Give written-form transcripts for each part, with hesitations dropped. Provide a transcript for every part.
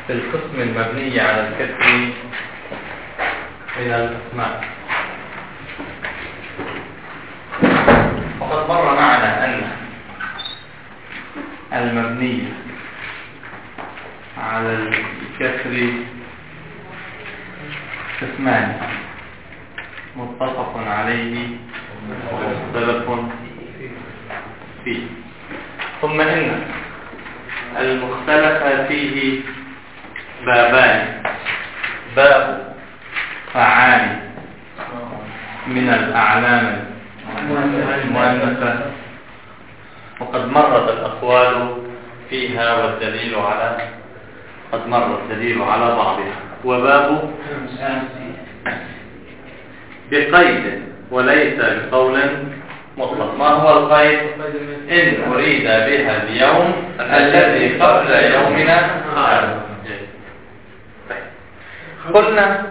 في القسم المبني على الكسر من الأسماء. وقد مر معنا أن المبني على الكسر قسمان: متفق عليه ومختلف فيه. ثم إن المختلف فيه بابان: باب فعال من الأعلام المؤنثة، وقد مرت الأقوال فيها والدليل على قد مر الدليل على بعضها. وباب بقيد وليس بقول مطلق. ما هو القيد؟ إن أريد بها اليوم الذي قبل يومنا هذا. قلنا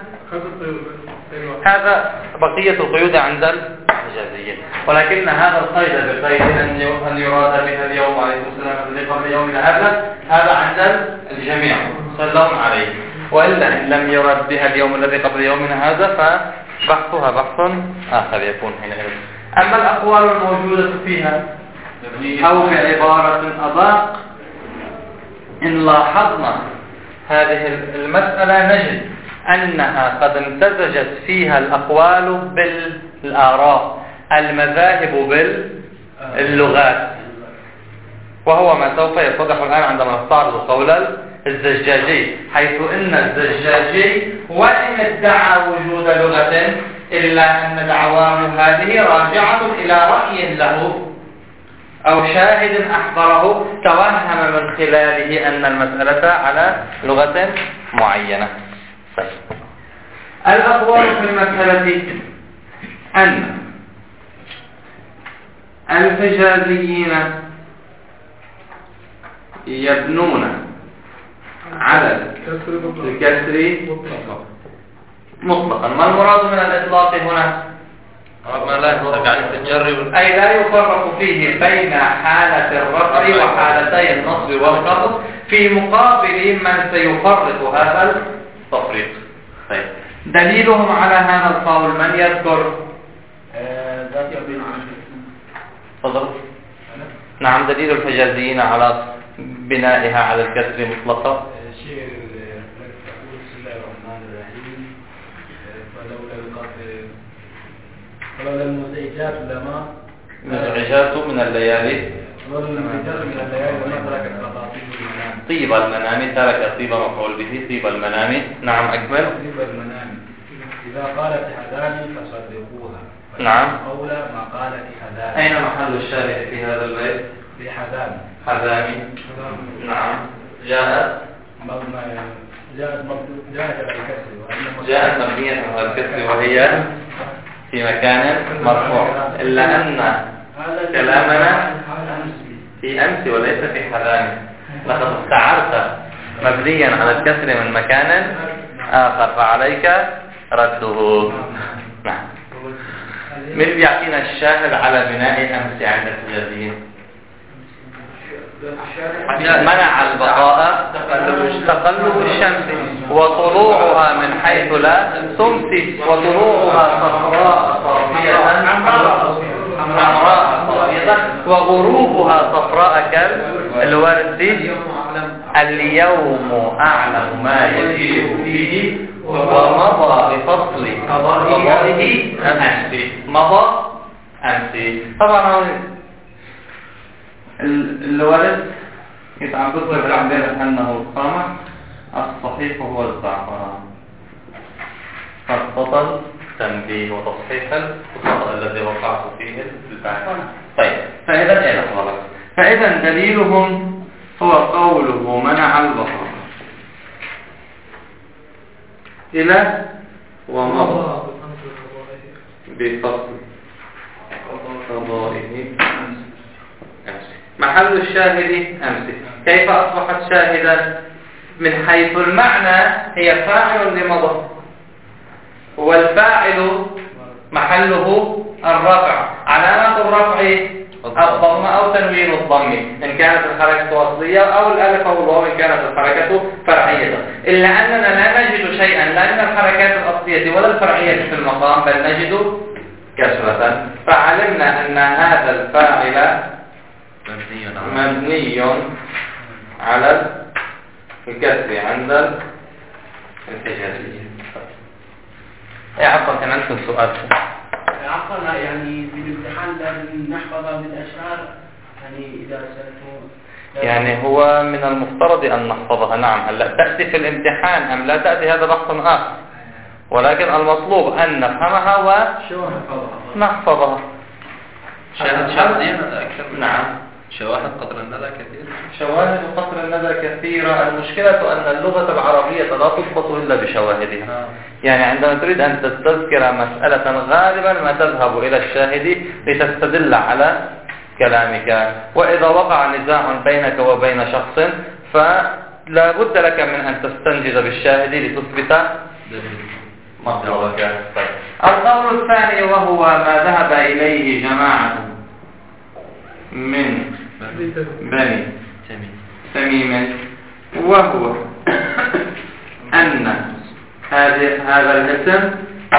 هذا بقية القيود عند الحجازيين، ولكن هذا القيد بقيد أن يراد بها اليوم عليه السلام الذي قبل يومنا هذا عند الجميع سلام عليه. وإلا إن لم يراد بها اليوم الذي قبل يومنا هذا فبحثها بحث آخر يكون حينئذ. أما الأقوال الموجودة فيها أو بعبارة أدق، إن لاحظنا هذه المسألة نجد أنها قد امتزجت فيها الأقوال بالآراء، المذاهب باللغات، وهو ما سوف يتضح الآن عندما نستعرض قول الزجاجي، حيث إن الزجاجي وإن ادعى وجود لغة إلا أن دعواه هذه راجعة إلى رأي له أو شاهد أحضره توهم من خلاله أن المسألة على لغة معينة. الأقوال في المسألة أن الحجازيين يبنون على الكسر مطلقا. ما المراد من الإطلاق هنا؟ أي لا يفرق فيه بين حالة الرفع وحالتي النصب والخفض، في مقابل من سيفرق هذا التفريق. طيب، دليلهم على هذا القول من يذكر؟ تفضل. نعم، دليل الحجازيين على بنائها على الكسر مطلقا. فلولا المزعجات لما مزعجات من الليالي طيب المنام. ترك طيب مفعول به طيب المنام. نعم، أكمل. طيب المنام إذا قالت حذامي فصدقوها. نعم، أولى ما قالت حذامي. أين محل الشاهد في هذا البيت؟ في حذامي. حذامي. نعم، جاءت مبنية على الكسر وهي في مكان مرفوع، إلا أن كلامنا في أمس وليس في حذامي. لقد استعرت مبنيا على الكسر من مكان آخر فعليك رده. نعم. من يعطينا الشاهد على بناء أمس عند الحجازيين؟ منع البقاء تقلب الشمس وطلوعها من حيث لا تمسي، وطلوعها صفراء صافية حمراء صافية، وغروبها صفراء كالورد. اليوم أعلم ما يجيء فيه ومضى بفصل قضائه أمس. مضى أمس. طبعا الورد يتعبد عندنا أنه القمح، الصحيح هو الزعفران. فالخطأ تنبيه وتصحيح الخطأ الذي وقعت فيه البحث. طيب، فإذا دليلهم هو قوله منع البصر إلى ومضى بفصل قضائه أمس. محل الشاهد أمس. كيف أصبحت شاهدا؟ من حيث المعنى هي فاعل لمضى، والفاعل محله الرفع. علامة الرفع الضم أو تنوين الضم إن كانت الحركة أصلية، أو الألف أو الواو إن كانت الحركة فرعية. إلا أننا لا نجد شيئا لا من الحركات الأصلية ولا الفرعية في المقام، بل نجد كسرة. فعلمنا أن هذا الفاعل مبني على الكسر عند الحجازية. عفوا كان عندكم سؤال. عفوا يعني في الامتحان لازم نحفظ من الأشعار، يعني إذا سألتم يعني هو من المفترض أن نحفظها. نعم، هلا تأتي في الامتحان أم لا تأتي هذا بحث آخر، ولكن المطلوب أن نفهمها ونحفظها. شاهد شاهدين أكثر من نعم، شواهد قطر الندى كثير. شواهد قطر الندى كثيرة. المشكلة أن اللغة العربية لا تضبط إلا بشواهدها. يعني عندما تريد أن تستذكر مسألة غالبا ما تذهب إلى الشاهد لتستدل على كلامك. وإذا وقع نزاع بينك وبين شخص فلا بد لك من أن تستنجد بالشاهد لتثبت مطلبك. القول الثاني وهو ما ذهب إليه جماعة من بني تميم، وهو أن هذا الاسم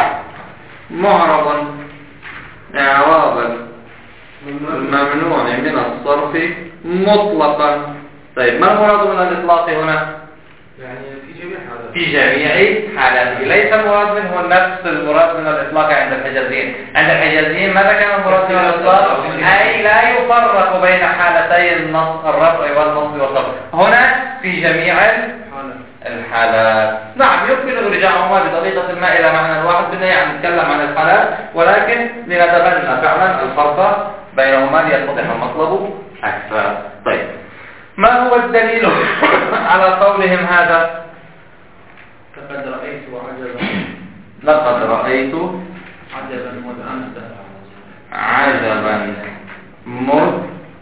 معرب إعرابا ممنوع من الصرف مطلقا. طيب، ما المراد من الإطلاق هنا؟ يعني في جميع حالاته، ليس المراد منه نفس المراد من الإطلاق عند الحجازيين. عند الحجازيين ماذا كان المراد من الإطلاق؟ أي لا يفرق بين حالتي الرفع والنصب والخفض. هنا في جميع الحالات. نعم، يمكن رجاعهما بطريقة ما إلى معنى واحد. بدنا يعني نتكلم عن الحالات، ولكن لنتبنى فعلا الفرق بينهما ليتضح المطلب أكثر. طيب، ما هو الدليل على قولهم هذا؟ لقد رأيت عجبا. لقد رأيت عجبا مذ أمس. عجبا مذ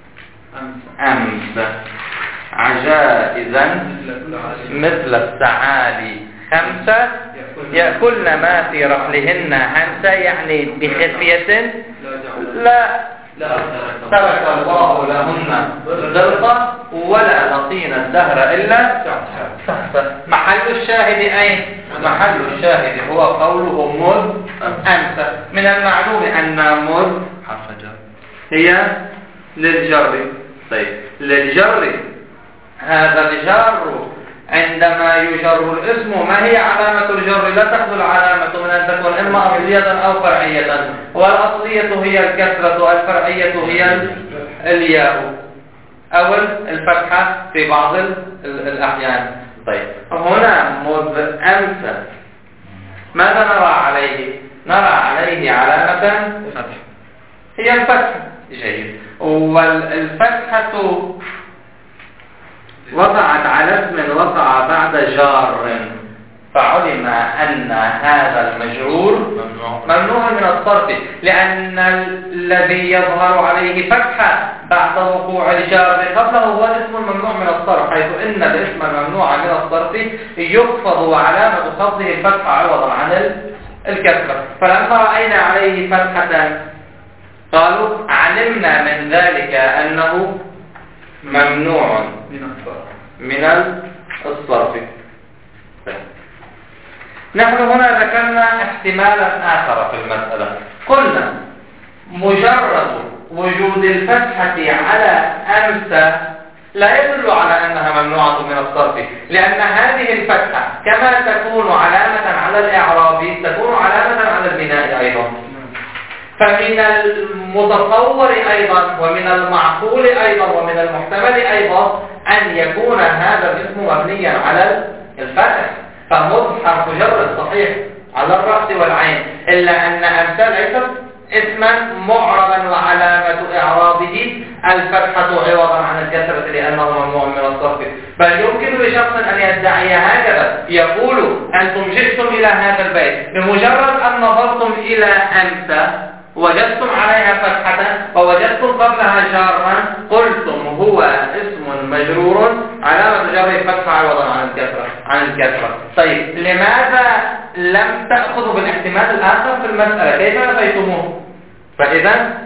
أمس. عجائزا مثل الثعالي خمسة يأكلن ما في رحلهن هنسة، يعني بخفية لا ترك الله لهن ذرقة ولا لطين الدهر إلا سحفة. محل الشاهد أين؟ محل الشاهد هو قوله مذ أمس. من المعلوم أن مذ هي للجر. طيب، للجر هذا الجر عندما يجر الاسم ما هي علامة الجر؟ لا تخلو العلامة من أن تكون إما أصلية أو فرعية، والأصلية هي الكسرة، الفرعية هي الياء أو الفتحة في بعض الأحيان. طيب، هنا مذ أمس ماذا نرى عليه؟ نرى عليه علامة هي الفتحة. جيد. والفتحة وقعت على اسم وقع بعد جار، فعلم أن هذا المجرور ممنوع من الصرف، لأن الذي يظهر عليه فتحة بعد وقوع الجار قبله هو الاسم الممنوع من الصرف، حيث إن الاسم الممنوع من الصرف يخفض وعلامة خفضه الفتحة عوضا عن الكسرة. فلما رأينا عليه فتحة قالوا علمنا من ذلك أنه ممنوع من الصرف. نحن هنا ذكرنا احتمالا آخر في المسألة. قلنا مجرد وجود الفتحة على أمس لا يدل على أنها ممنوعة من الصرف، لأن هذه الفتحة كما تكون علامة على الإعراب تكون علامة على البناء أيضا. فمن المتصور أيضا ومن المعقول أيضا ومن المحتمل أيضا أن يكون هذا الاسم مبنيا على الفتح، فمذ حرف جر صحيح على الرأس والعين، إلا أن أمس ليست اسما معربا وعلامة إعرابه الفتحة عوضا عن الكسرة لأنه ممنوع من الصرف. بل يمكن لشخص أن يدعي هكذا، يقول أنتم جئتم إلى هذا البيت بمجرد أن نظرتم إلى أمس وجدتم عليها فتحة ووجدتم قبلها جارا قلتم هو اسم مجرور علامة جره الفتحة عوضا عن الكسرة. طيب، لماذا لم تأخذوا بالاحتمال الآخر في المسألة؟ كيف نفيتموه؟ فإذا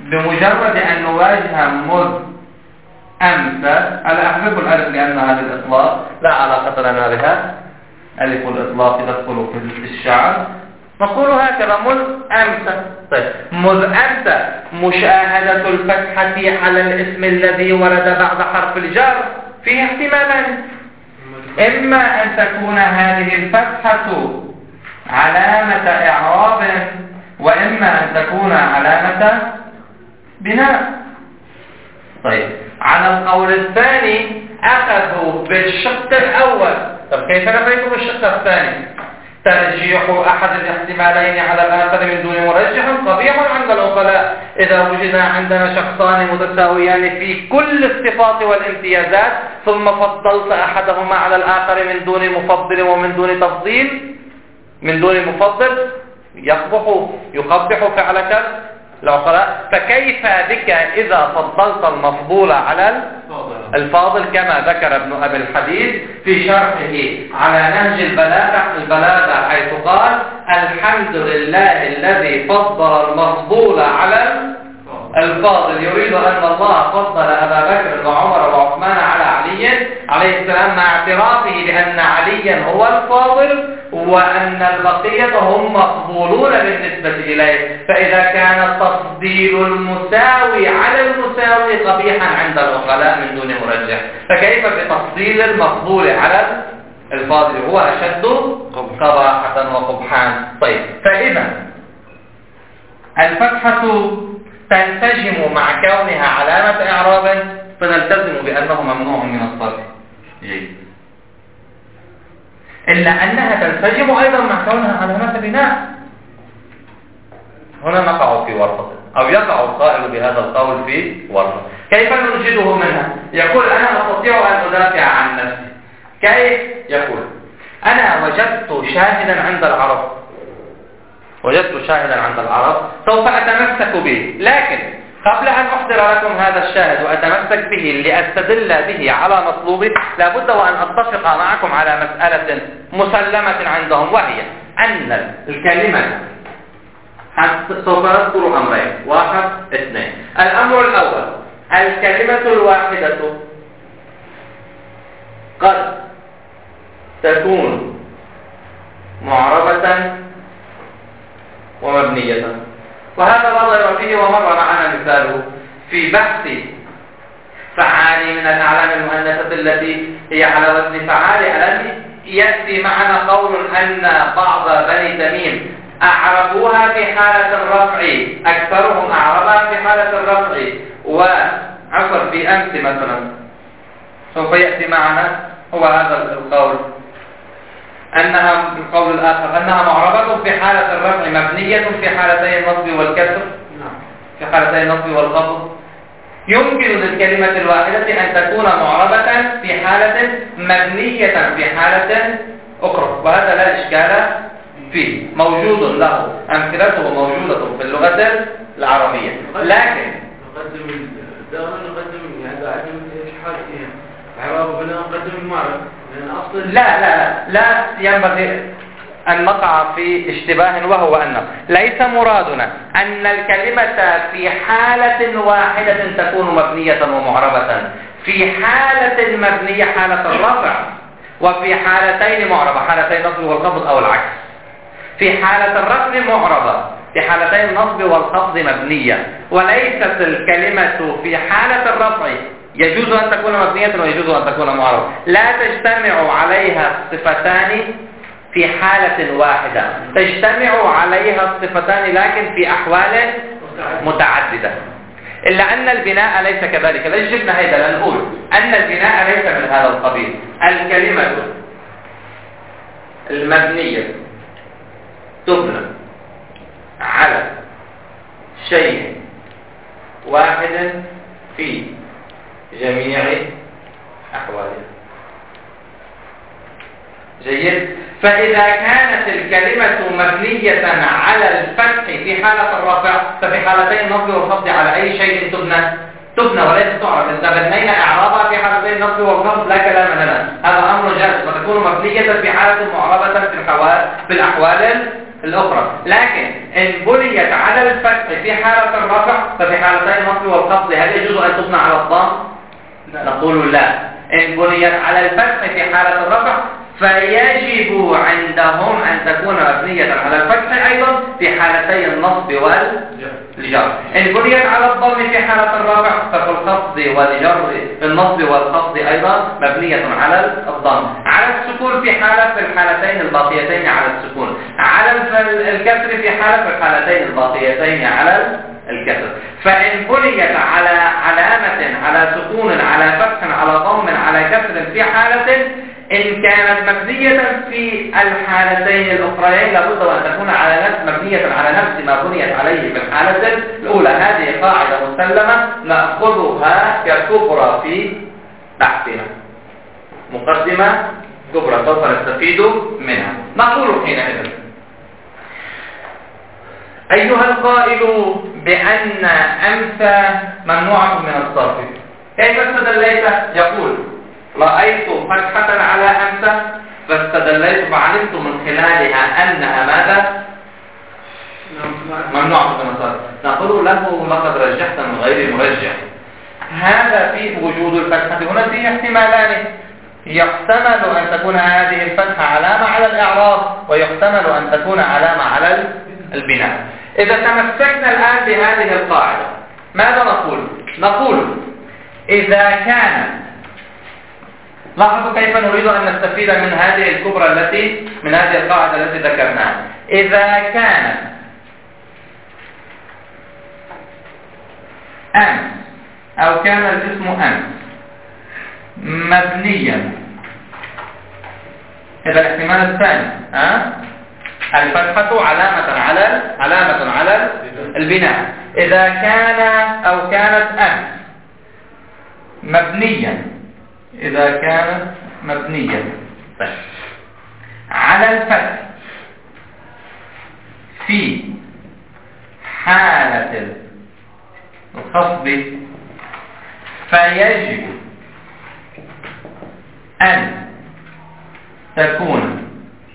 بمجرد أن نواجه مذ أمس، أنا أحذف الألف لأنها للإطلاق لا علاقة لنا بها، ألف الإطلاق تدخل في الشعر، نقول هكذا مذ أمس. طيب مذ أمس مشاهدة الفتحة على الاسم الذي ورد بعد حرف الجر فيه احتمالان، إما أن تكون هذه الفتحة علامة إعراب، وإما أن تكون علامة بناء. طيب على القول الثاني أخذوا بالشق الأول. طب كيف نفيتم بالشق الثاني؟ ترجيح أحد الاحتمالين على الآخر من دون مرجح قبيح عند العقلاء إذا وجد عندنا شخصان متساويان في كل الصفات والامتيازات ثم فضلت أحدهما على الآخر من دون مفضل ومن دون تفضيل، من دون مفضل يقبح فعلك العقلاء. فكيف بك إذا فضلت المفضول على الفاضل كما ذكر ابن أبي الحديث في شرحه على نهج البلاغة حيث قال الحمد لله الذي فضل المفضول على الفاضل، يريد أن الله فضل أبا بكر وعمر وعثمان على علي عليه السلام مع اعترافه بأن عليا هو الفاضل وأن البقية هم مفضولون بالنسبة إليه. فإذا كان تفضيل المساوي على المساوي قبيحا عند العقلاء من دون مرجح، فكيف بتفضيل المفضول على الفاضل هو أشد قباحة وقبحان؟ طيب فإذا الفتحة تنسجم مع كونها علامة إعراب، فنلتزم بأنه ممنوع من الصرف. جيد. إلا أنها تنسجم أيضا مع كونها علامة بناء. هنا نقع في ورطة، أو يقع القائل بهذا القول في ورطة. كيف ننجده منها؟ يقول أنا أستطيع أن أدافع عن نفسي. كيف؟ يقول أنا وجدت شاهدا عند العرب، سوف أتمسك به، لكن قبل أن أحضر لكم هذا الشاهد وأتمسك به لأستدل به على مطلوبي لابد وأن أتفق معكم على مسألة مسلمة عندهم، وهي أن الكلمة سوف نذكر أمرين، 1 2. الأمر الأول الكلمة الواحدة قد تكون معربة ومبنية، وهذا لا ضير فيه ومر معنا مثاله في بحث فعال من الأعلام المؤنثة التي هي على وزن فعال. ألم يأتي معنا قول أن بعض بني تميم أعربوها في حالة الرفع، أكثرهم أعربها في حالة الرفع، وعفوا في أمس مثلا سوف يأتي معنا هو هذا القول، أنها القول الآخر أنها معربة في حالة الرفع مبنية في حالتي النصب والكسر، في حالتي النصب والخفض. يمكن للكلمة الواحدة أن تكون معربة في حالة مبنية في حالة أخرى، وهذا لا إشكال فيه، موجود له أمثلته موجودة في اللغة العربية. لكن نقدم يعني عدم حالتها إعراب بنا نقدم المعرب، لأن أصل لا ينبغي أن نقع في اشتباه، وهو أنه ليس مرادنا أن الكلمة في حالة واحدة تكون مبنية ومعربة، في حالة مبنية حالة الرفع، وفي حالتين معربة حالتين النصب والخفض أو العكس. في حالة الرفع معربة، في حالتين النصب والخفض مبنية، وليست الكلمة في حالة الرفع يجوز أن تكون مبنية ويجوز أن تكون معربة، لا تجتمع عليها الصفتان في حالة واحدة، تجتمع عليها الصفتان لكن في أحوال متعددة. إلا أن البناء ليس كذلك، ليش جبنا هيدا لنقول أن البناء ليس من هذا القبيل. الكلمة المبنية تبنى على شيء واحد في جميع أحوالها. جيد. فإذا كانت الكلمة مبنية على الفتح في حالة الرفع، ففي حالتين النصب والخفض على أي شيء تبنى وليس تعرف. إذا بنينا إعرابها في حالتين النصب والخفض لا كلام لنا، هذا أمر جائز، وتكون مبنية في حالة معربة في الأحوال الأخرى. لكن إن بنيت على الفتح في حالة الرفع ففي حالتين النصب والخفض هل يجوز أن تبنى على الضم؟ نقول لا. إن بنيت على الفتح في حالة الرفع فيجب عندهم أن تكون مبنية على الفتح أيضا في حالتي النصب والجر. إن بنيت على الضم في حالة الرفع ففي الخفض والجر في النصب والخفض أيضا مبنية على الضم. على السكون في الحالتين الباقيتين على السكون. على الكسر في الحالتين الباقيتين على الكسر. فإن بنيت على علامة على سكون على فتح على ضم على كسر في حالة إن كانت مبنية في الحالتين الأخريين لابد أن تكون مبنية على نفس ما بنيت عليه في الحالة الأولى. هذه قاعدة مسلمة نأخذها ككبرى في بحثنا. مقدمة كبرى سوف نستفيد منها. نقول حينئذ: أيها القائل بأن أمس ممنوعة من الصرف، كيف استدليت؟ يقول: رأيت فتحة على أمس فاستدليت فعلمت من خلالها أنها ماذا؟ ممنوعة من الصرف. نقول له: لقد رجحت من غير مرجح. هذا في وجود الفتحة هنا فيه احتمالان: يحتمل أن تكون هذه الفتحة علامة على الإعراب، ويحتمل أن تكون علامة على البناء. إذا تمسكنا الآن بهذه القاعدة ماذا نقول؟ نقول إذا كان، لاحظوا كيف نريد أن نستفيد من هذه الكبرى من هذه القاعدة التي ذكرناها. إذا كان أمس أو كان الاسم أمس مبنيا، إذا الاحتمال الثاني الفتحة علامة على البناء. إذا كان أو كانت أمس مبنيا، إذا كانت مبنيا على الفتح في حالة الخفض فيجب أن تكون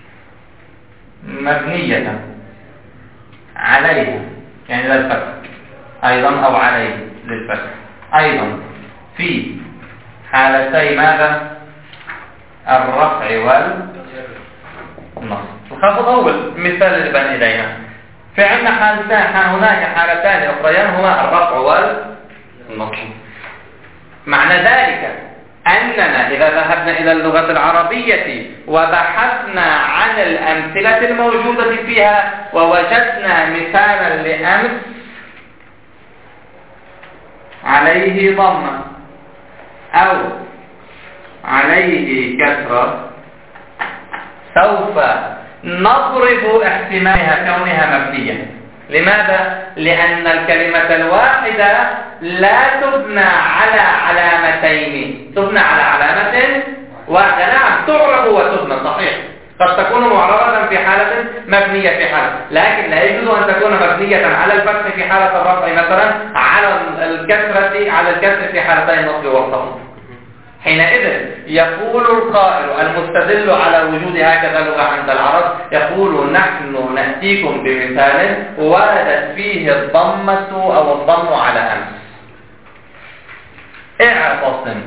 مبنية عليها، يعني للفتح أيضا أو عليه للفتح أيضا في حالتي ماذا؟ الرفع والنصب. الخفض أول مثال اللي بين إيدينا. في عندنا حالتان، هناك حالتان أخريان هما الرفع والنصب. معنى ذلك أننا إذا ذهبنا إلى اللغة العربية وبحثنا عن الأمثلة الموجودة فيها ووجدنا مثالا لأمس عليه ضمة أو عليه كسرة، سوف نضرب احتمالها كونها مبنية. لماذا؟ لأن الكلمة الواحدة لا تبنى على علامتين، تبنى على علامة واحدة. نعم تعرب وتبنى صحيح، قد تكون معربة في حالة مبنية في حالة، لكن لا يجوز أن تكون مبنية على الفتح في حالة الرفع مثلا، على الكسر في حالتين النصب والخفض. حينئذ يقول القائل المستدل على وجود هكذا لغة عند العرب، يقول: نحن نأتيكم بمثال وردت فيه الضمة أو الضم على أمس. اعتصم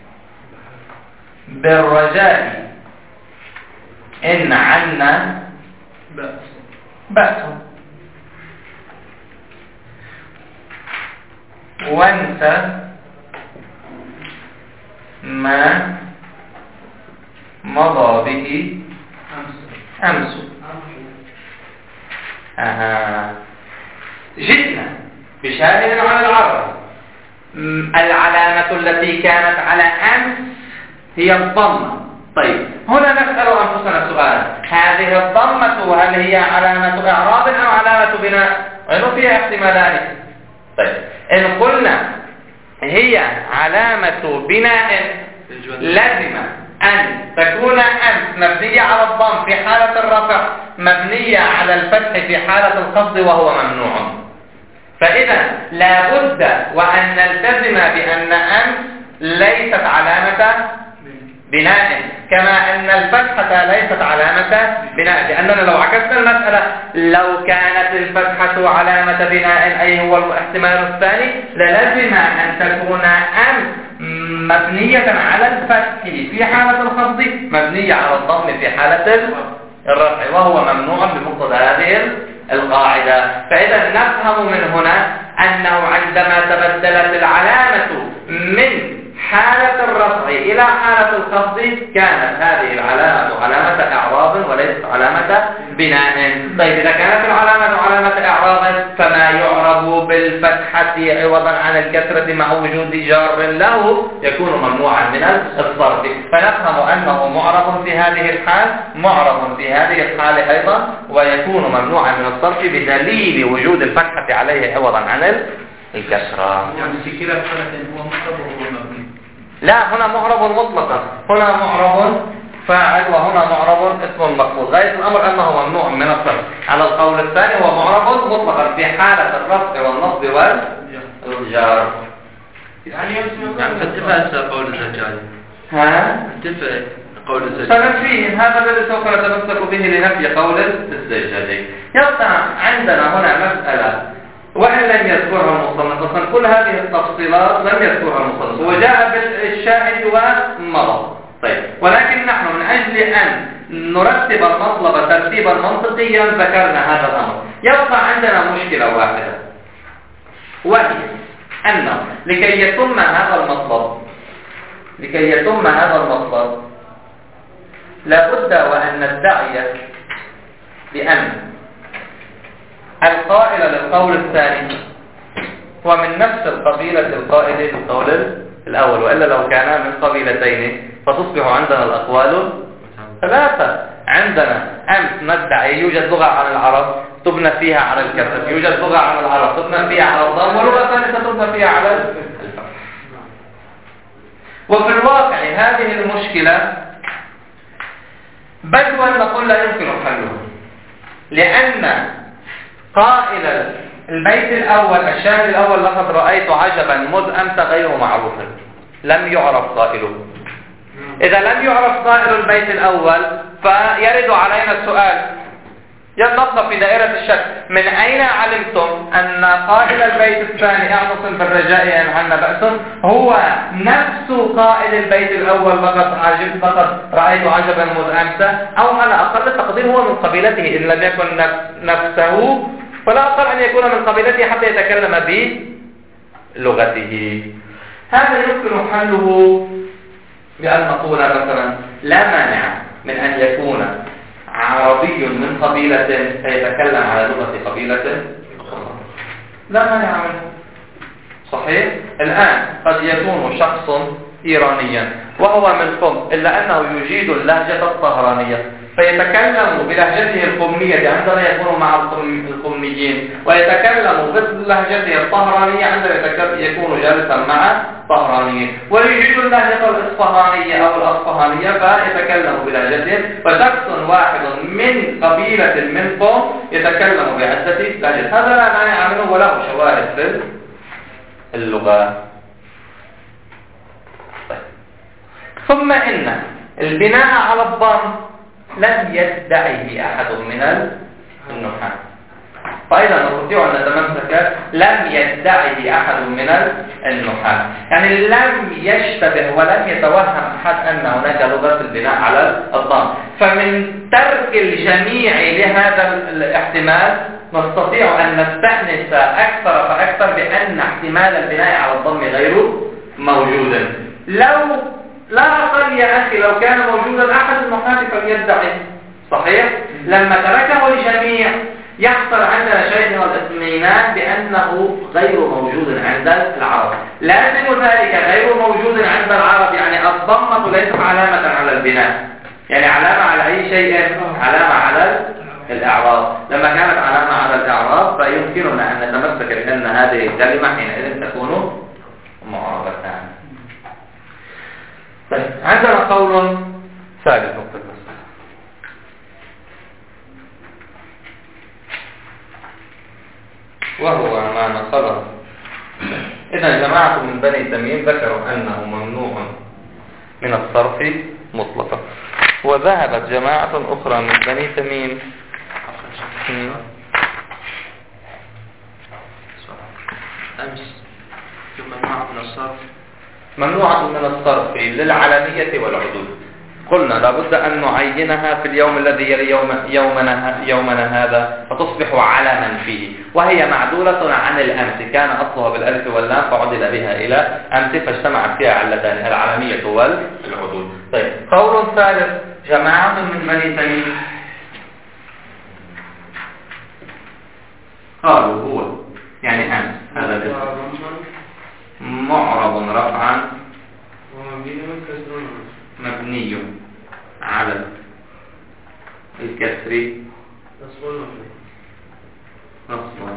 بالرجاء إن عنا بأس، وانسى ما مضى به أمس. جئنا بشاهد على العرب. العلامة التي كانت على أمس هي الضمة. طيب هنا نسأل أنفسنا سؤالا: هذه الضمة هل هي علامة إعراب أو علامة بناء؟ وإنه فيها احتمالان. طيب إن قلنا هي علامة بناء لازم أن تكون أمس مبنية على الضم في حالة الرفع، مبنية على الفتح في حالة الخفض وهو ممنوع. فإذا لابد وأن نلتزم بأن أمس ليست علامة بناء، كما أن الفتحة ليست علامة بناء، لأننا لو عكسنا المسألة لو كانت الفتحة علامة بناء أي هو الاحتمال الثاني للزم أن تكون مبنية على الفتح في حالة الخفض، مبنية على الضم في حالة الرفع، وهو ممنوع بمقتضى هذه القاعدة. فإذا نفهم من هنا أنه عندما تبدلت العلامة من حالة الرفع إلى حالة الخفض كانت هذه العلامة علامة إعراب وليست علامة بناء. طيب إذا كانت العلامة علامة إعراب فما يعرب بالفتحة عوضا عن الكسرة مع وجود جار له يكون ممنوعا من الصرف. فنفهم أنه معرب في هذه الحال، معرب في هذه الحال أيضا، ويكون ممنوعا من الصرف بدليل وجود الفتحة عليه عوضا عن الكسرة. يعني في كلا الحالتين هو معرب وهو مبني. لا، هنا معرب مطلقا، هنا معرب فاعل وهنا معرب اسم مخفوض. غاية الأمر أنه ممنوع من الصرف. على القول الثاني هو معرب مطلقا في حالة الرفع والنصب والجر. يعني تنتفع قول الزجاج. تنتفع قول الزجاج. سنفيه هذا الذي سوف نتمسك به لنفي قول الزجاج. يبقى عندنا هنا مسألة وإن لم يذكرها المصنف، أصلا كل هذه التفصيلات لم يذكرها المصنف وجاء بالشاهد ومضى. طيب، ولكن نحن من أجل أن نرتب المطلب ترتيبا منطقيا ذكرنا هذا الأمر. يبقى عندنا مشكلة واحدة، وهي أن لكي يتم هذا المطلب لابد وأن ندعي بأن القائل للقول الثاني ومن نفس القبيلة القائل للقول الأول، وإلا لو كان من قبيلتين فتصبح عندنا الأقوال ثلاثة. عندنا أمس ندعي يوجد لغة عن العرب تبنى فيها على الكسر، يوجد لغة عن العرب تبنى فيها على الضم، ولغة ثالثة تبنى فيها على الفتح. وفي الواقع هذه المشكلة بدوا نقول لا يمكن حلها، لأن قائل البيت الأول الشاهد الأول لقد رأيت عجبا مذ أمس غير معروف لم يعرف قائله. إذا لم يعرف قائل البيت الأول فيرد علينا السؤال، ينطق في دائرة الشك، من أين علمتم أن قائل البيت الثاني اعتصم بالرجاء أن عنا بأس هو نفس قائل البيت الأول لقد رأيت عجبا مذ أمس، أو على أقل تقدير هو من قبيلته إن لم يكن نفسه فلا أقل أن يكون من قبيلته حتى يتكلم بلغته. هذا يمكن حله بأن نقول مثلا لا مانع من أن يكون عربي من قبيلة سيتكلم على لغة قبيلة أخرى، لا مانع منه. صحيح؟ الآن قد يكون شخص إيرانيا وهو من قم إلا أنه يجيد اللهجة الطهرانية فيتكلم بلهجته القمية عندما يكون مع القميين، ويتكلم بلهجته الطهرانية عندما يكون جالسا مع طهرانيين، ويجيد اللهجة الإصفهانية أو الأصفهانية فيتكلم بلهجته. فشخص واحد من قبيلة من قوم يتكلم بعدة لهجات، هذا لا مانع منه وله شواهد في اللغة. ثم إن البناء على الضم لم يدعيه أحد من النحاة، فأيضا نستطيع أن نتمسك لم يدعيه أحد من النحاة، يعني لم يشتبه ولم يتوهم أحد أن هناك لغة البناء على الضم. فمن ترك الجميع لهذا الاحتمال نستطيع أن نستأنس أكثر فأكثر بأن احتمال البناء على الضم غير موجود. لو لا أقل يا أخي لو كان موجودا أحد النحاة فليدعي. صحيح؟ لما تركه الجميع يحصل عندنا شيء من الاطمئنان بأنه غير موجود عند العرب. لازم ذلك غير موجود عند العرب، يعني الضمة ليست علامة على البناء، يعني علامة على أي شيء، علامة على الإعراب. لما كانت علامة على الإعراب فيمكننا أن نتمسك بأن هذه الكلمة حينئذ تكون معربة. طيب، عندنا قول ثالث وهو ما نقله. إذا جماعة من بني تميم ذكروا أنه ممنوع من الصرف مطلقة. وذهبت جماعة أخرى من بني تميم أمس ممنوعة من الصرف، ممنوعة من الصرف للعلنية والعدول. قلنا لابد أن نعينها في اليوم الذي يلي يومنا هذا فتصبح علما فيه، وهي معدولة عن الأمس، كان أصلها بالألف واللام فعدل بها إلى أمس فاجتمعت فيها علتان العلمية والعدول. طيب، قول ثالث جماعة من بني تميم قالوا هو يعني أمس هذا معرب رفعا مبني على الكسر نصبا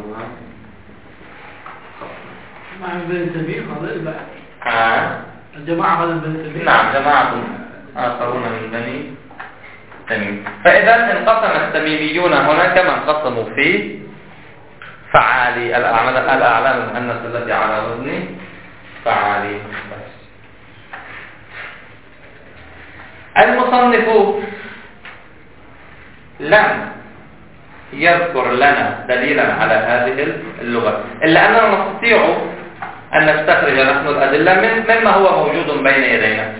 مع بني تميم هذا البعض الجماعة هذا بني تميم. نعم، جماعة آخرون من بني تميم. فإذا انقسم التميميون هنا كما انقسموا في فعالي الأعلام المؤنث التي على وزن فعالي. المصنف لم يذكر لنا دليلا على هذه اللغة، إلا أننا نستطيع أن نستخرج نحن الأدلة مما هو موجود بين يدينا.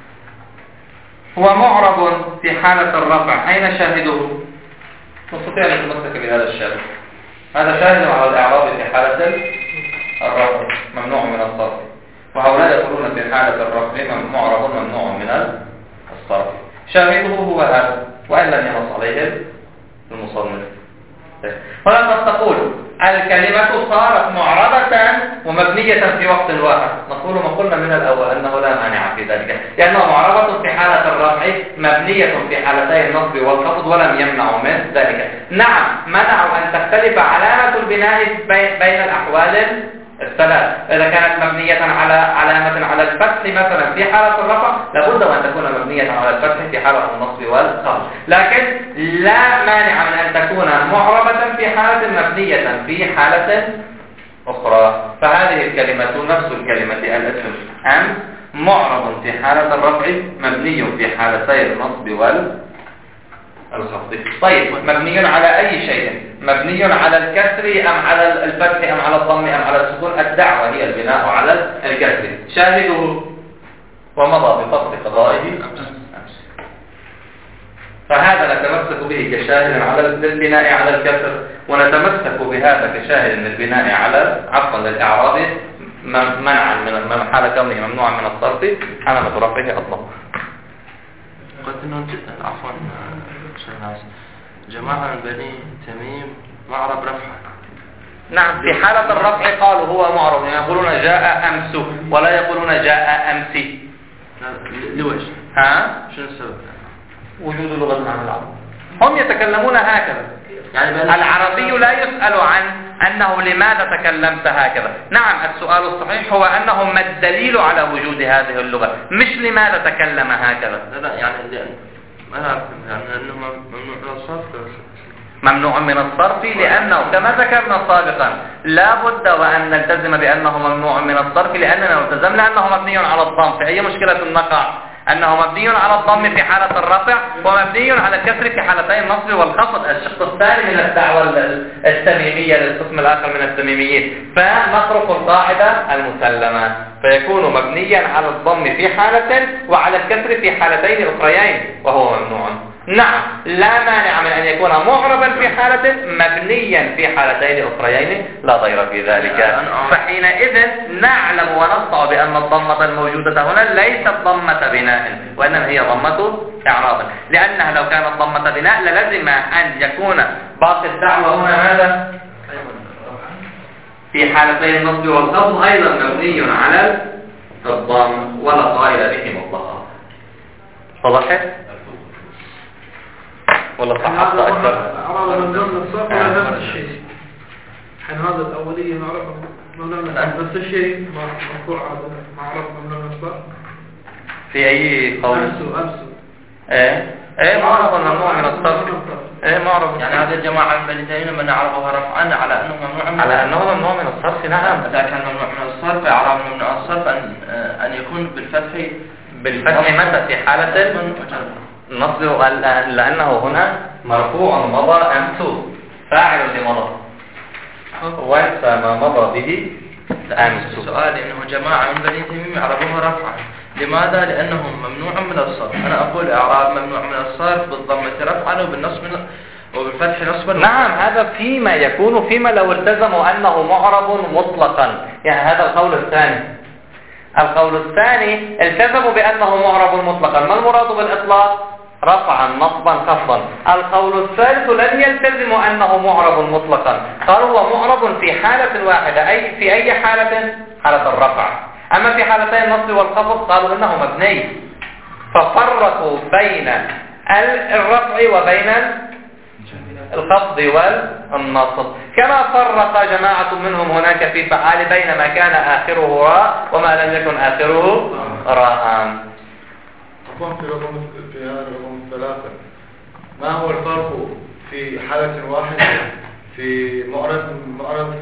هو معرب في حالة الرفع، أين شاهده؟ نستطيع أن نتمسك بهذا الشاهد. هذا شاهد على الإعراب في حالة الرفع ممنوع من الصرف، وهؤلاء يقولون في حالة الرفع معرب ممنوع من الصرف. شاهده هو هذا، وإن لم ينص عليه المصنف. هنا قد تقول الكلمة صارت معربة ومبنية في وقت واحد. نقول ما قلنا من الأول أنه لا مانع في ذلك، لأنه معربة في حالة الرفع مبنية في حالتي النصب والخفض ولم يمنعوا من ذلك. نعم، منعوا أن تختلف علامة البناء بين الأحوال الثلاث. إذا كانت مبنية على علامة على الفتح مثلا في حالة الرفع لابد أن تكون مبنية على الفتح في حالة النصب والخفض، لكن لا مانع من أن تكون معربة في حالة مبنية في حالة أخرى. فهذه الكلمة نفس الكلمة الاسم أم معرب في حالة الرفع مبني في حالتي النصب والخفض. طيب، مبني على أي شيء؟ مبني على الكسر أم على الفتح أم على الضم أم على السكون؟ الدعوة هي البناء على الكسر. شاهده ومضى بفصل قضائه أمس، فهذا نتمسك به كشاهد على البناء على الكسر، ونتمسك بهذا كشاهد للبناء على للإعراب منعا من حال كونه ممنوعا من الصرف على مترفعه أطلق. قد جدا عفوا جماعة من بني تميم معرب رفع. نعم، في حالة الرفع قالوا هو معرب، يقولون جاء أمس ولا يقولون جاء أمسي. لوجه شنو السبب؟ وجود لغة عن العرب، هم يتكلمون هكذا. يعني العربي لا يسأل عن أنه لماذا تكلمت هكذا. نعم، السؤال الصحيح هو أنه ما الدليل على وجود هذه اللغة، مش لماذا تكلم هكذا. لا يعني لأنه ممنوع من الصرف. ممنوع من الصرف لأنه كما ذكرنا سابقا لا بد وأن نلتزم بأنه ممنوع من الصرف، لأننا لو التزمنا أنه مبني على الضم في أي مشكلة نقع، أنه مبني على الضم في حالة الرفع ومبني على الكسر في حالتي النصب والخفض. الشق الثاني من الدعوة التميمية للقسم الآخر من التميميين، فنترك القاعدة المسلمة فيكون مبنيا على الضم في حالة وعلى الكسر في حالتين أخريين وهو ممنوع. نعم، لا مانع من أن يكون معربا في حالة مبنيا في حالتين أخريين لا ضير في ذلك. فحينئذ نعلم ونسطع بأن الضمة الموجودة هنا ليست ضمة بناء وإنما هي ضمة إعراب، لأنها لو كانت ضمة بناء للزم أن يكون باقي الدعوة هنا هذا في حالتين النصب والخفض أيضا مبني على الضم ولا قائل به مطلقا. وضحت؟ ولا صححت أكثر؟ أعراب ممنوع الصرف ولا نفس الشيء؟ حين هذا الأولية معرب ممنوع نفس الشيء مرفوع هذا معرب ممنوع الصرف في أي قول؟ أمسو ايه معرب ممنوع من الصرف. ايه معرب، يعني هذه الجماعة من بني تميم من نعرفها رفعا على أنه ممنوع من الصرف. نعم، إذا كان ممنوع من الصرف إعراب ممنوع الصرف أن يكون بالفتح بالفتح متى؟ في حالة النصب، لأنه هنا مرفوع مضى أمس، فاعل لمضى، وانسى ما مضى به أمس. السؤال إنه جماعة من بني تميم يعربوها رفعا، لماذا؟ لأنهم ممنوع من الصرف. أنا أقول إعراب ممنوع من الصرف بالضمة رفعا وبالنصب وبالفتح نصبا. نعم، هذا فيما يكون، فيما لو التزموا أنه معرب مطلقا، يعني هذا القول الثاني. القول الثاني التزموا بأنه معرب مطلقا، ما المراد بالإطلاق؟ رفعا نصبا خفضا. القول الثالث لم يلتزموا أنه معرب مطلقا، قالوا هو معرب في حالة واحدة، أي في أي حالة؟ حالة الرفع. أما في حالتي النصب والخفض قالوا إنه مبني، ففرقوا بين الرفع وبين الخفض والنصب، كما فرق جماعة منهم هناك في فعال بين ما كان آخره راء وما لم يكن آخره راء. في هذا الرقم الثلاثة، ما هو الفرق في حالة واحدة في معربة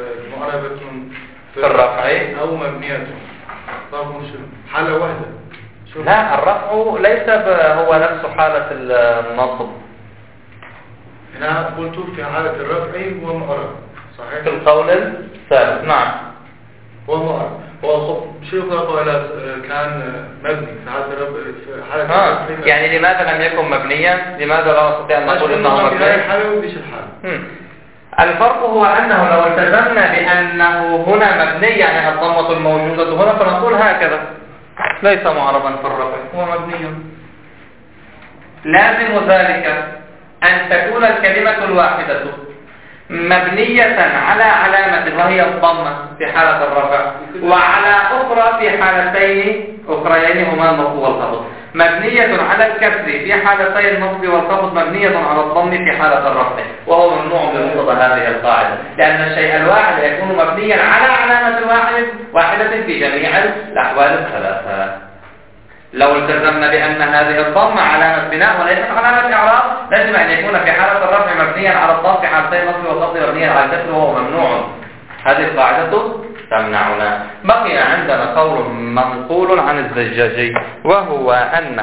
في الرفع أو مبنية؟ فرق حالة واحدة. لا، الرفع ليس هو نفس حالة النصب. هنا قلت في حالة الرفع هو معرب، صحيح؟ في القول الثالث نعم هو معرب. هو شو الفرق إذا كان مبني في حالة الرفع؟ في حالة الرفع يعني لماذا لم يكن مبنيا؟ لماذا لا نستطيع أن نقول إنه مبني؟ الحالة وديش الحالة. الفرق هو أنه لو التزمنا بأنه هنا مبني، يعني الضمة الموجودة هنا، فنقول هكذا ليس معربا في الرفع، هو مبني. لازم ذلك أن تكون الكلمة الواحدة مبنية على علامة وهي الضمة في حالة الرفع، وعلى أخرى في حالتين أخريين هما النصب والخفض، مبنية على الكسر في حالتي النصب والخفض، مبنية على الضم في حالة الرفع، وهو ممنوع بمقتضى هذه القاعدة، لأن الشيء الواحد يكون مبنيا على علامة واحدة في جميع الأحوال الثلاثة. لو التزمنا بأن هذه الضمة علامة بناء وليست علامة إعراب، لازم أن يكون في حالة الرفع مبنيا على الضم، في حالتي النصب والخفض مبنيا على الكسر، وهو ممنوع. هذه القاعدة تمنعنا. بقي عندنا قول منقول عن الزجاجي، وهو أن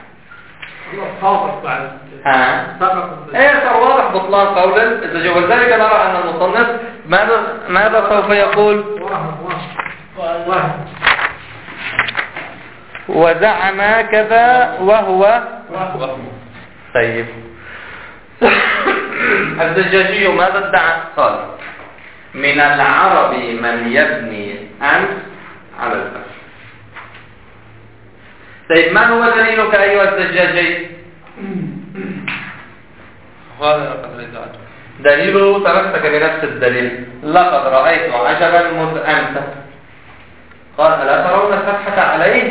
صار واضح بطلان قول الزجاجي، ولذلك نرى أن المصنف ماذا سوف يقول؟ وزعم كذا وهو طيب. الزجاجي ماذا ادعى؟ قال من العرب من يبني أمس على الفتح. طيب ما هو دليلك أيها الزجاجي؟ دليله تمسك بنفس الدليل، لقد رأيت عجبا مذ أمس. قال ألا ترون الفتحة عليه؟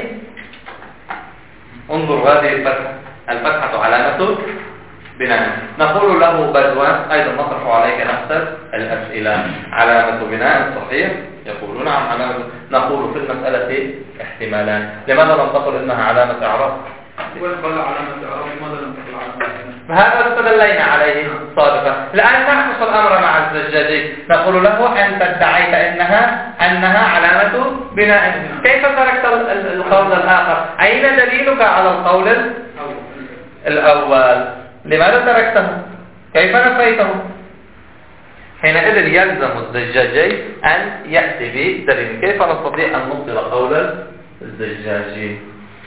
انظر هذه الفتحة علامة بناء. نقول له بدوا، أيضا نطرح عليك نفس الأسئلة، علامة بناء صحيح؟ يقولون عن علامة. نقول في المسألة احتمالان، لماذا لم تقل إنها علامة إعراب؟ هذا استدلينا عليه صادقا. الآن نحفظ الأمر مع الزجاجي، نقول له أنت ادعيت أنها علامة بناء، كيف تركت القول الآخر؟ أين دليلك على القول الأول؟ لماذا تركته؟ كيف نفيته؟ حينئذ يلزم الزجاجي أن يأتي بدليل. كيف نستطيع أن نبطل قول الزجاجي؟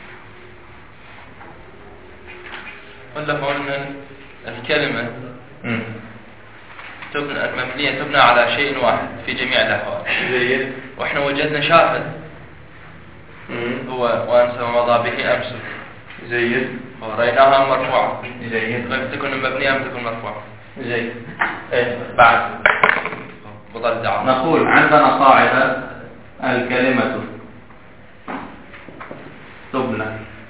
قلنا أن الكلمة مبنية تبنى على شيء واحد في جميع الأحوال. جيد. وإحنا وجدنا شاهد هو وأنسى ومضى به أمس. جيد. ورأيناها مرفوعة. جيد. طيب تكون مبنية أم تكون مرفوعة؟ جيد. بعد نقول عندنا قاعدة: الكلمة تبنى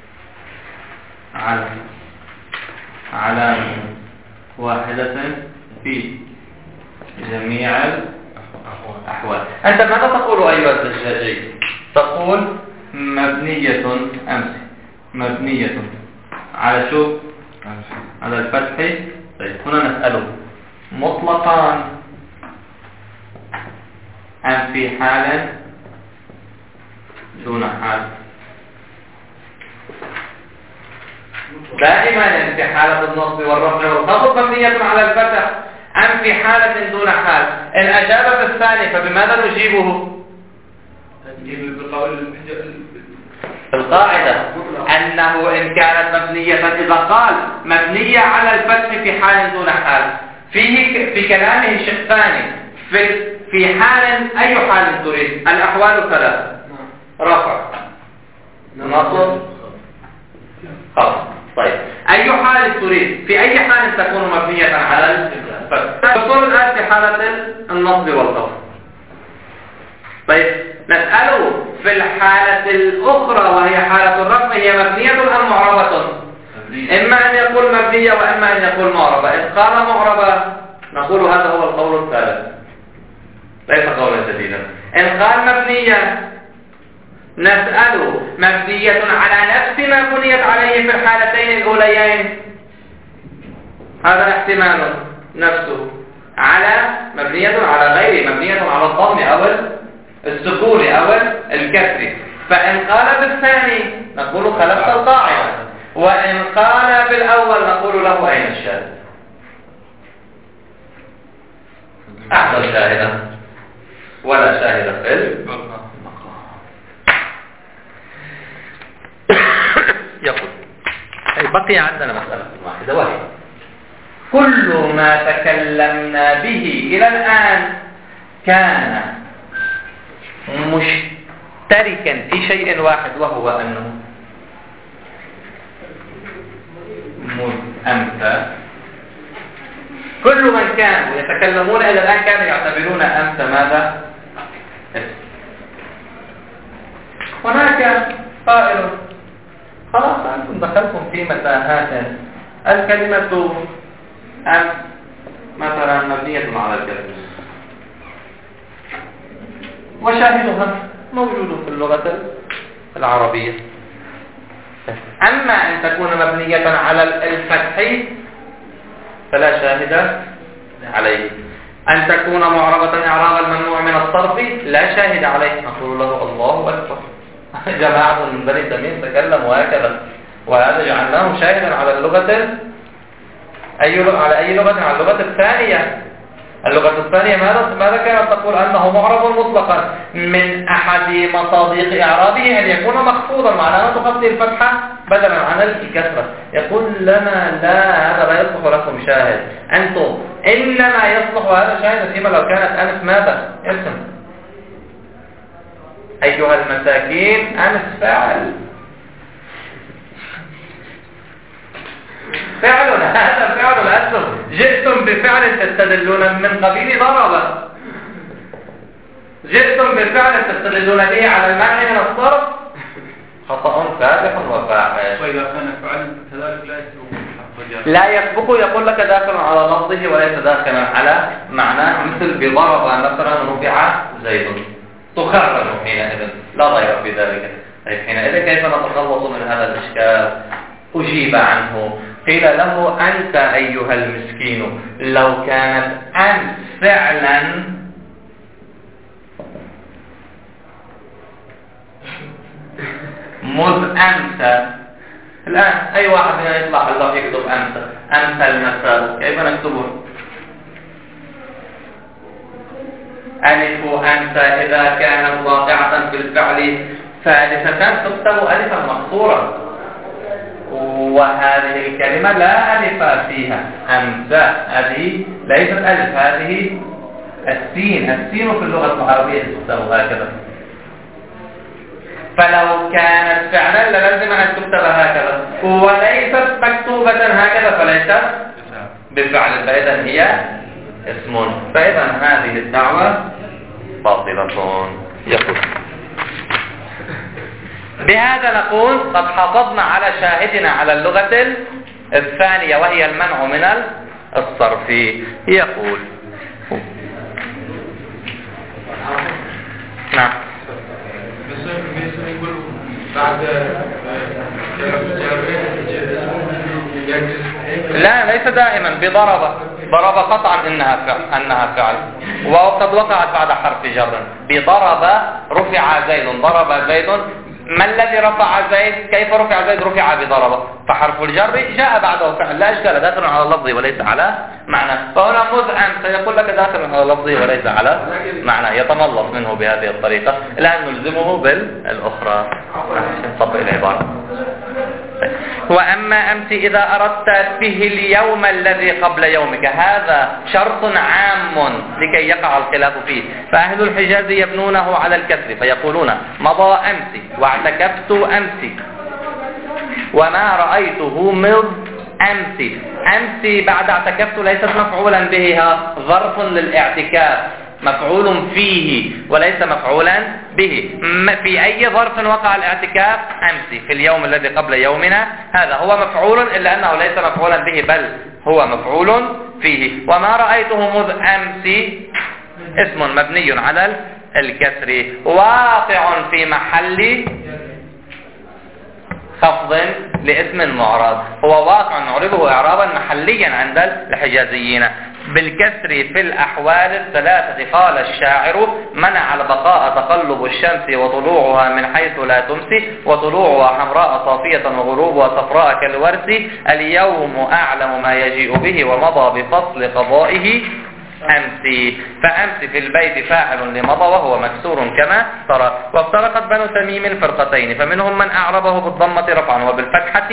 على علامة واحدة في جميع الأحوال. أنت ماذا تقول أيها الزجاجي؟ تقول مبنية أمس، مبنية على شو؟ على الفتح. طيب هنا نسأله مطلقا أم في حال دون حال؟ دائما في حالة النصب والرفع والخفض مبنية على الفتح أم في حالة دون حال؟ إن أجاب في الثاني فبماذا نجيبه؟ القاعدة أنه إن كانت مبنية إذا قال مبنية على الفتح في حال دون حال في كلامه شيء ثاني في حال أي حال تريد؟ الأحوال ثلاثة: رفع، نصب، خفض. طيب أي حال تريد؟ في أي حال تكون مبنية على الفتح؟ نقول الآن في حالة النصب والخفض. طيب نسأله في الحالة الأخرى وهي حالة الرفع هي مبنية أم معربة؟ إما أن يقول مبنية وإما أن يقول معربة. إذ قال معربة نقول هذا هو القول الثالث ليس قولا جديدا. إن قال مبنية نسأله مبنية على نفس ما بنيت عليه في الحالتين الأوليين، هذا احتمال نفسه، على مبنية على غيره، مبنية على الضم أو السكون أو الكسر. فإن قال بالثاني نقول خلفت القاعدة، وإن قال بالأول نقول له أين الشاهد؟ أحضر شاهدا ولا شاهد في المقام. يقول بقي عندنا مسألة واحدة وهي كل ما تكلمنا به إلى الآن كان مشتركا في شيء واحد وهو أنه أمثى. كل من كانوا يتكلمون إلى الآن كانوا يعتبرون أمثى ماذا؟ هناك قائل خلاص أنتم دخلتم في متاهات. الكلمة أم مثلا مبنية على الكلمة وشاهدها موجود في اللغة العربية. أما أن تكون مبنية على الفتح فلا شاهد عليه. أن تكون معربة إعرابا الممنوع من الصرف لا شاهد عليه. نقول له الله أكبر، جماعة من بني تميم تكلموا هكذا، وهذا جعلناه شاهدا على اللغة على أي لغة؟ على اللغة الثانية. اللغة الثانية ماذا كانت تقول؟ أنه معرب مطلقا من أحد مصادق إعرابه أن يكون مخفوضا، معناه تخفي الفتحة بدلا عن الكسرة. يقول لنا لا، هذا لا يصلح لكم شاهد، أنتم إنما يصلح هذا شاهد فيما لو كانت أمس ماذا؟ اسم. أيها المساكين أمس فاعل، فعلنا هذا فعل الأسر. جئتم بفعل تستدلون من قبيل ضرب، جئتم بفعل تستدلون به على المنع من الصرف، خطأ فادح وفاحش. وإذا كان فعل كذلك لا يسبق لا يسبقه، يقول لك داخل على لفظه وليس داخلا على معناه. مثل بضرب مثلا رفع زيد، تخرج حينئذ لا ضير في ذلك. طيب حينئذ كيف نتخلص من هذا الإشكال؟ أجيب عنه، قيل له أنت أيها المسكين لو كانت أنت فعلا مذ أمس. الآن أي واحد منا يطلع الله يكتب أمس المساء، كيف نكتبه؟ ألف أمس إذا كانت واقعة في الفعل ثالثة تكتب ألفا مقصورا، وهذه الكلمة لا ألف فيها. أمسى هذه ليست ألف، هذه السين في اللغة العربية تكتب هكذا. فلو كانت فعلا للزم أن تكتب هكذا، وليست مكتوبة هكذا فليست بالفعل، فإذا هي اسم. فإذا هذه الدعوة باطلة. يقول بهذا نقول قد حافظنا على شاهدنا على اللغة الثانية وهي المنع من الصرف. يقول نعم لا ليس دائما. ضرب قطعا انها فعل، وقد وقعت بعد حرف جر. بضرب رفع زيد، ضرب زيد ما الذي رفع زيد؟ كيف رفع زيد؟ رفع بضربه، فحرف الجر جاء بعده فعل، لا إشكال، داخل على اللفظ وليس على معنى. فهنا مذ أمس سيقول لك داخل على اللفظ وليس على معنى، يتملص منه بهذه الطريقة إلى أن نلزمه بالأخرى. نطبق العبارة. وأما أمس إذا أردت به اليوم الذي قبل يومك، هذا شرط عام لكي يقع الخلاف فيه. فأهل الحجاز يبنونه على الكسر فيقولون مضى أمس واعتكفت أمس وما رأيته مض أمس. أمس بعد اعتكفت ليست مفعولا بها، ظرف للاعتكاف مفعول فيه وليس مفعولا به. في أي ظرف وقع الاعتكاف؟ أمس، في اليوم الذي قبل يومنا، هذا هو مفعول إلا أنه ليس مفعولا به بل هو مفعول فيه. وما رأيته مذ أمس اسم مبني على الكسر واقع في محل خفض لاسم معرض، هو واقع نعربه إعرابا محليا عند الحجازيين بالكسر في الأحوال الثلاثة. قال الشاعر منع البقاء تقلب الشمس وطلوعها من حيث لا تمسي، وطلوعها حمراء صافية وغروبها صفراء كالورس، اليوم أعلم ما يجيء به ومضى بفصل قضائه أمس. فأمس في البيت فاعل لمضى وهو مكسور كما ترى. وافترقت بنو تميم فرقتين، فمنهم من أعربه بالضمة رفعا وبالفتحة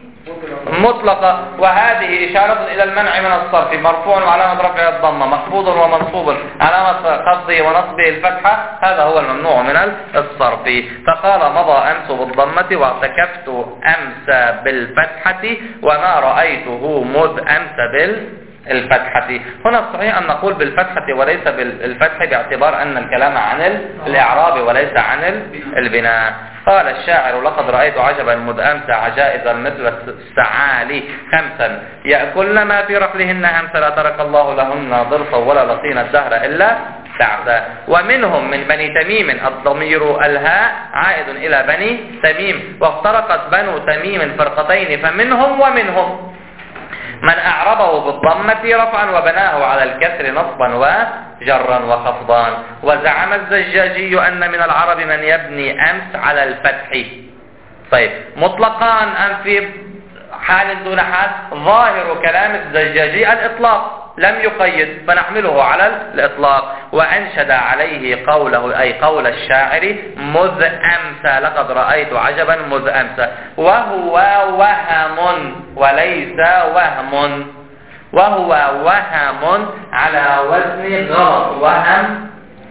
مطلقة، وهذه إشارة إلى المنع من الصرف، مرفوع وعلامة رفعه الضمة، مخفوض ومنصوب علامة خفضه ونصبه الفتحة، هذا هو الممنوع من الصرف. فقال مضى أمس بالضمة واعتكفت أمس بالفتحة وما رأيته مذ أمس بالفتحة. هنا الصحيح أن نقول بالفتحة وليس بالفتح باعتبار أن الكلام عن الإعراب وليس عن البناء. قال الشاعر لقد رأيت عجبا مذ أمس عجائز مثل السعالي خمسا يأكلن ما في رحلهن أمس لا ترك الله لهن ضرصا ولا لقين الدهر إلا تعسى. ومنهم من بني تميم، الضمير الهاء عائد إلى بني تميم. وافترقت بنو تميم فرقتين، فمنهم ومنهم من أعربه بالضمة رفعا وبناه على الكسر نصبا وجرا وخفضا. وزعم الزجاجي أن من العرب من يبني أمس على الفتح. طيب، مطلقا أم في حال دون حال؟ ظاهر كلام الزجاجي الإطلاق لم يقيد، فنحمله على الإطلاق. وأنشد عليه قوله أي قول الشاعر مذ أمس لقد رأيت عجبا مذ أمس، وهو وهم وليس وهم، وهو وهم على وزن غلط، وهم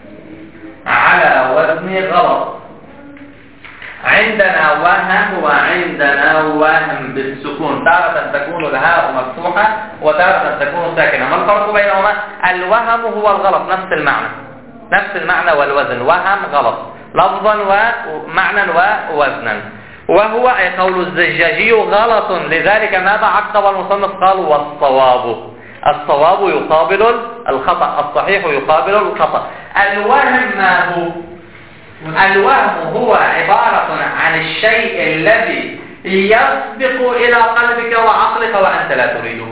على وزن غلط. عندنا وهم وعندنا وهم بالسكون، تارة تكون الهاء مفتوحة وتارة تكون ساكنة. ما الفرق بينهما؟ الوهم هو الغلط، نفس المعنى والوزن. وهم غلط لفظا ومعنى ووزنا. وهو أي قول الزجاجي غلط، لذلك ماذا عقب المصنف؟ قال والصواب. الصواب يقابل الخطأ، الصحيح يقابل الخطأ. الوهم ما هو؟ الوهم هو عبارة عن الشيء الذي يسبق إلى قلبك وعقلك وأنت لا تريده.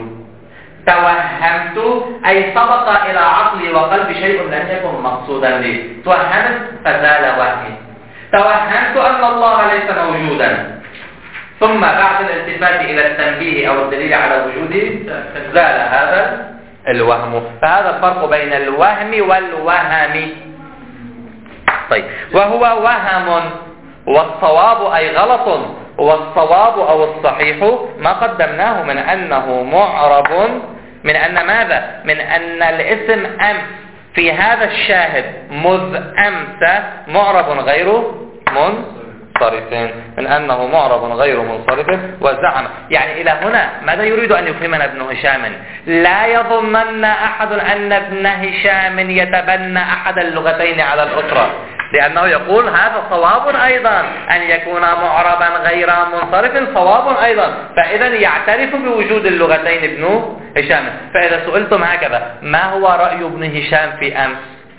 توهمت أي سبق إلى عقلي وقلبي شيء لم يكن مقصودا لي، توهمت فزال وهمي. توهمت أن الله ليس موجودا، ثم بعد الالتفات إلى التنبيه أو الدليل على وجوده زال هذا الوهم. فهذا الفرق بين الوهم والوهم. طيب، وهو وهم، والصواب أي غلط، والصواب أو الصحيح ما قدمناه من أنه معرب، من أن ماذا؟ من أن الاسم أمس في هذا الشاهد مذ أمس معرب غير منصرف، من أنه معرب غير منصرف. وزعم يعني إلى هنا ماذا يريد أن يفهمنا ابن هشام؟ لا يظنن أحد أن ابن هشام يتبنى أحد اللغتين على الأخرى، لأنه يقول هذا صواب أيضا أن يكون معربا غير منصرف، صواب أيضا. فإذا يعترف بوجود اللغتين ابن هشام. فإذا سئلتم هكذا ما هو رأي ابن هشام في أمس؟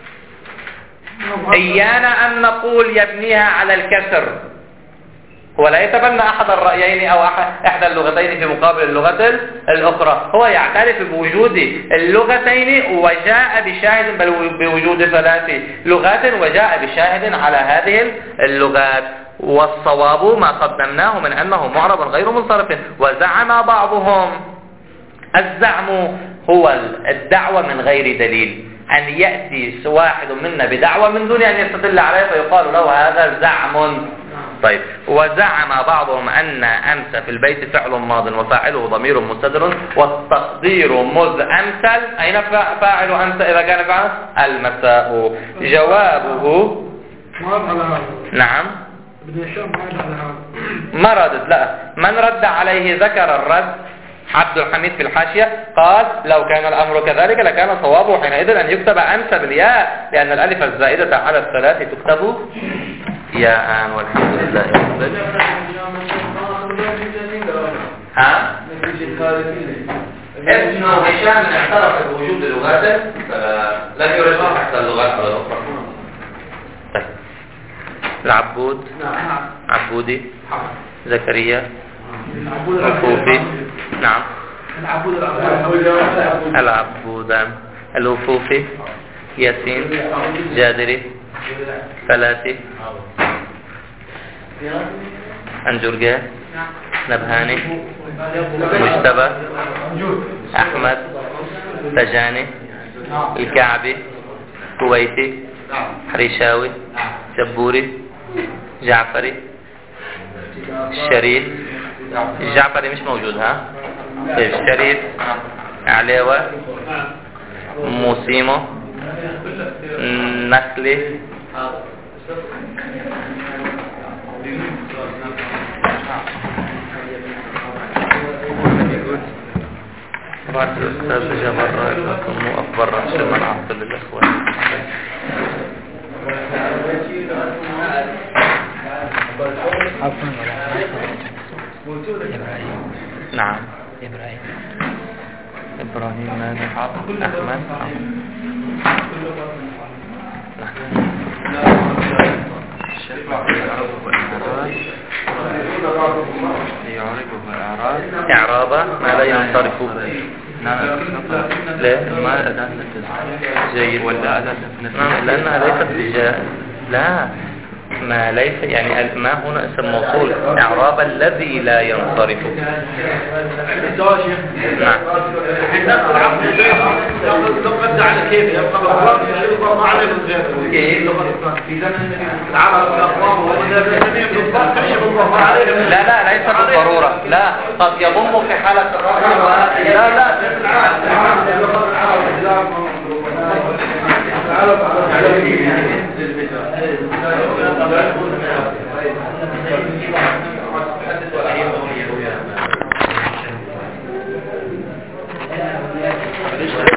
إيانا أن نقول يبنيها على الكسر، هو لا يتبنى أحد الرأيين أو إحدى اللغتين في مقابل اللغة الأخرى، هو يعترف بوجود اللغتين وجاء بشاهد، بل بوجود 3 لغات وجاء بشاهد على هذه اللغات. والصواب ما قدمناه من أنه معرب غير منصرف. وزعم بعضهم، الزعم هو الدعوة من غير دليل، أن يأتي واحد منا بدعوة من دون أن يستدل عليه فيقال له هذا زعم. طيب، وزعم بعضهم أن أمس في البيت فعل ماض وفاعله ضمير مستتر والتقدير مذ أمثل. أين فاعل أمس إذا كان فعل؟ المساء. جوابه نعم ما ردد، لا، من رد عليه ذكر الرد عبد الحميد في الحاشية، قال لو كان الأمر كذلك لكان صوابه حينئذ أن يكتب أمس بالياء، لأن الألف الزائدة على الثلاث تكتب ياء. والحمد لله. ها؟ ابن هشام اعترف بوجود لغات فلم يرجع حتى اللغات الأخرى. طيب، العبود، عبودي، زكريا، الوفوفي، نعم، العبودان، الوفوفي، ياسين، جادري، فلاتي، أنجرجاه، نبهاني، مجتبى، أحمد، تجاني، الكعبي، كويتي، ريشاوي، جبوري، جعفري، الشريف، الجعفري مش موجود، ها؟ الشريف، عليوة، موسيمو، نخلي، بعد الأستاذ جبر لكم أكبر رأس من أعطل الإخوان. نعم، إبراهيم ماذا؟ أحمد. إعرابا ما لا ينصرف. لا، ما أداة جيد ولا أداة لأنها ليست بجاء. لا، ما ليس يعني ما هنا اسم موصول. إعراب الذي لا ينصرف. نعم. لا لا، ليس بالضرورة. لا، قد يضم في حالة الرفع. لا لا